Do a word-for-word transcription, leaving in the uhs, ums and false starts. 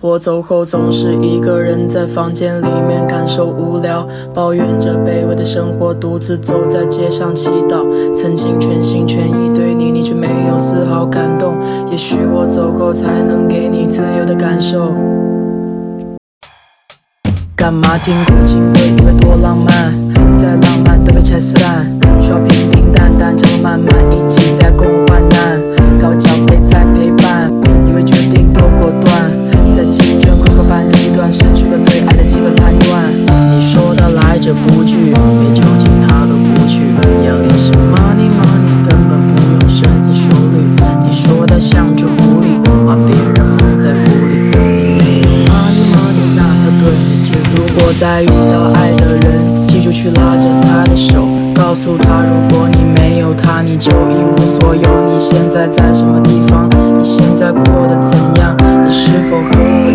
我走后总是一个人在房间里面感受无聊，抱怨着卑微的生活，独自走在街上祈祷。曾经全心全意对你，你却没有丝毫感动。也许我走后才能给你自由的感受。干嘛听苦情歌？因为多浪漫，再浪漫都被拆撕烂。需要平平淡淡，长路漫漫，一起在共患难。高脚杯在陪伴，因为决定多果断。在经卷快过半日阶段，失去了对爱的基本判断。你说他来者不拒，没交集他都不去。眼里是 money money， 根本不用深思熟虑。你说他像只狐狸，把别人蒙在鼓里。你没有 money money， 那他对你只如果再遇到爱的人，记住去拉着他的手，告诉他如果你没有他，你就一无所有。你现在在什么地方？你现在过得怎样？你是否和我